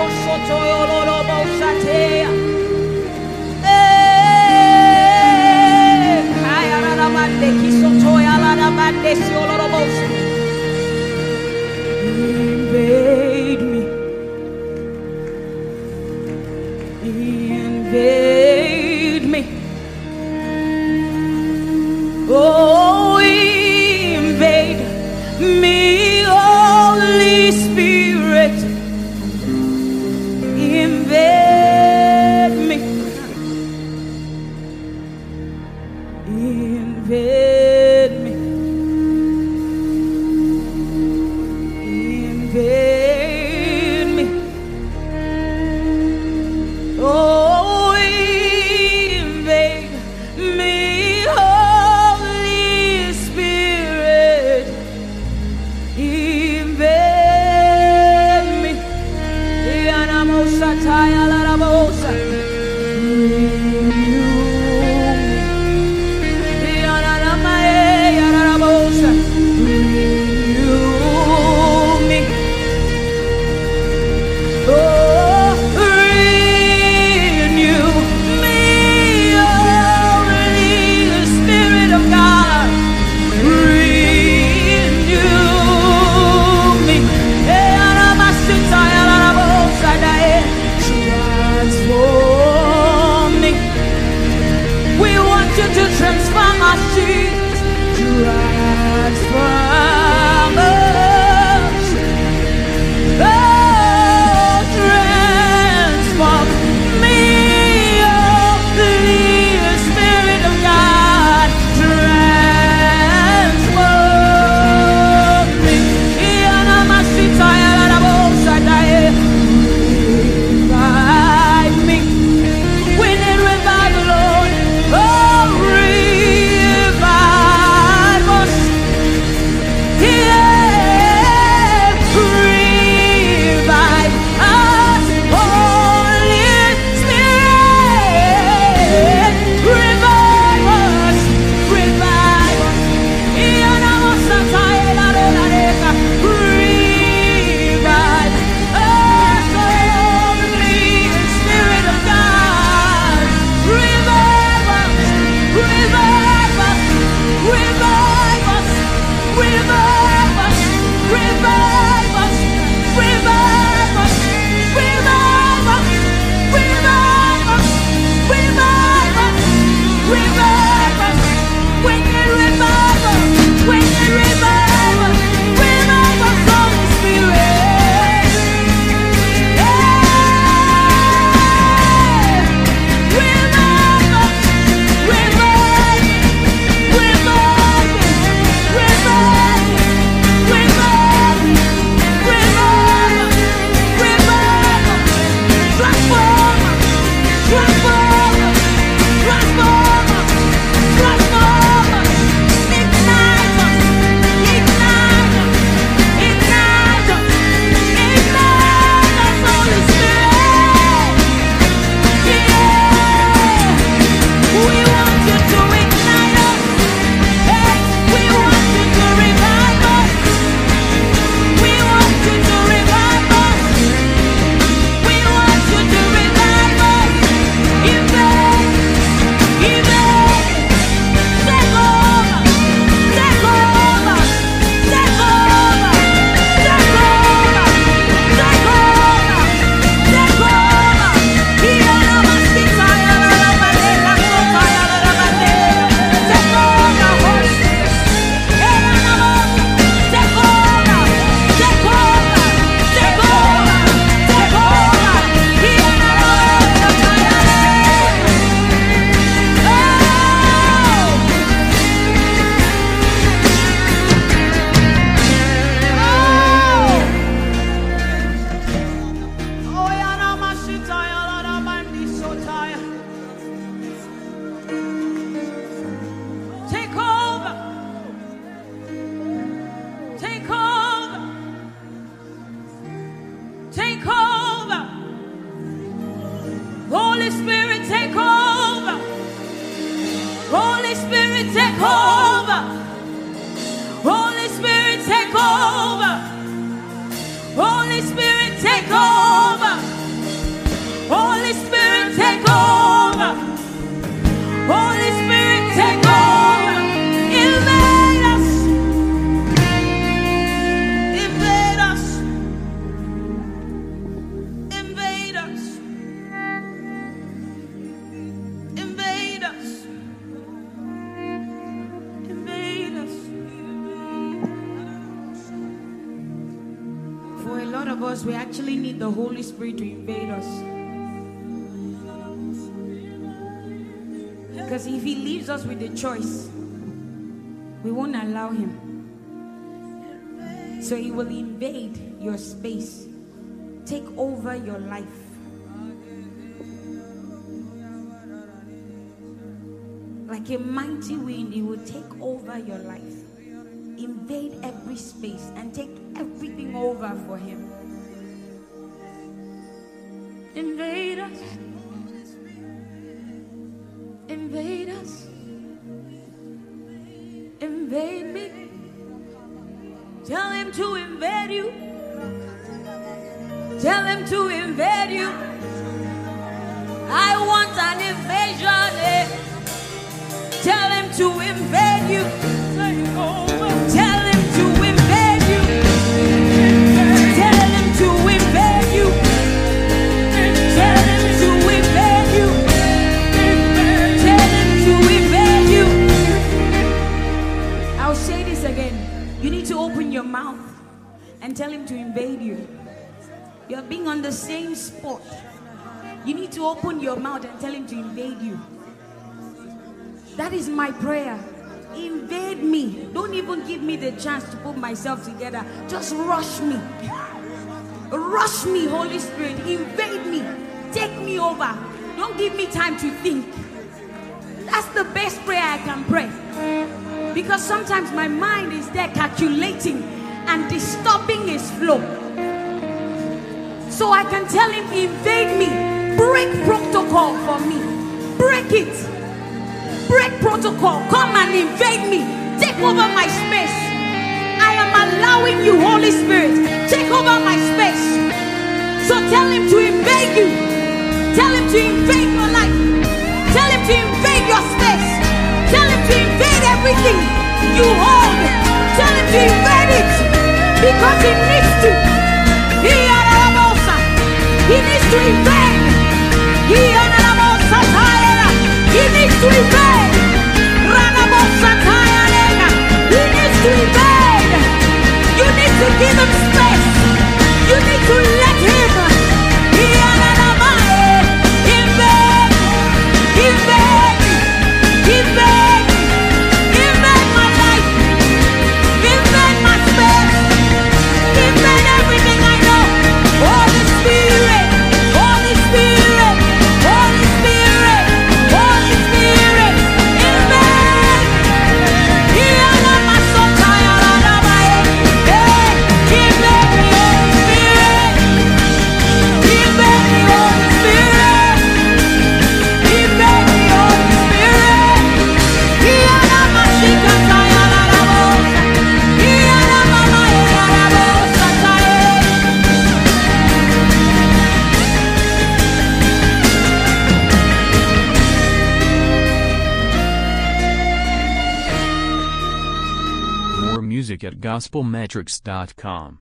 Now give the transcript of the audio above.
Invade me. Invade me. Oh, invade me, Holy Spirit. Invade me. Invade me. Invade me. Oh, invade me, Holy Spirit. Invade me. Yanamosataya larabosa. Yanamae yarabosa. Transform us, Jesus. Transform us. Oh, transform me, Holy Spirit of God. Transform me. Revive me. We need revival, Lord. Oh, revive us. Yeah, revive us, Holy Spirit. Revive us, revive us. Revive us, Holy Spirit of God. Revive us, revive us, revive us, revive us, revive us, revive us, revive us, revive us, revive us, revive us. We need revival, we need revival, revive us, Holy Spirit. Yeah, revive us, revive, revive, revive, revive, revive, revive, transform, transform, transform, transform, ignite us, ignite us, ignite us, ignite us, Holy Spirit. Yeah, we want you to ignite us. Hey, we want you to revive us. We want you to revive us. We want you to revive us. Invade, invade, take over, take over, take over, take over, take over, take over. Iyanamasita yalalabalela, sota yalalabalela. Take over, Holy Spirit. Take over, take over, take over, take over. Iyanamasita yalalabalela. Oh, Yanamasita yalalabandisota. Take over, take over, take over. Holy Spirit, take over. Holy Spirit, take over. Holy Spirit, take over. Holy Spirit, take over. For a lot of us, we actually need the Holy Spirit to invade us. Because if He leaves us with the choice, we won't allow Him. So He will invade your space, take over your life. Like a mighty wind, He will take over your life, invade every space, and take everything over for Him. Invade us. Invade us. Invade me. Tell Him to invade you. Tell Him to invade you. I want an invasion. Tell Him to invade you. Tell Him to invade you. Tell Him to invade you. Tell Him to invade you. Tell Him to invade you. I'll say this again. You need to open your mouth and tell Him to invade you. You're being on the same spot. You need to open your mouth and tell Him to invade you. That is my prayer. Invade me. Don't even give me the chance to put myself together. Just rush me. Rush me, Holy Spirit. Invade me. Take me over. Don't give me time to think. That's the best prayer I can pray. Because sometimes my mind is there calculating and disturbing His flow. So I can tell Him, invade me. Break protocol for me. Break it. Break protocol. Come and invade me. Take over my space. I am allowing you, Holy Spirit. Take over my space. So tell Him to invade you. Tell Him to invade your life. Tell Him to invade your space. Tell Him to invade everything you hold. Tell Him to invade it. Because He needs to. He needs to invade. He needs to invade. He needs to invade. You need to give Him space. You need to let Him. Invade. Invade. Invade. Invade my life. Invade my space. Invade everything I know. Holy Spirit. Holy Spirit. Holy Spirit. Holy Spirit. Invade. Invade me, Holy Spirit. Invade me, Holy Spirit. Invade me, Holy Spirit. More music at gospelmetrics.com.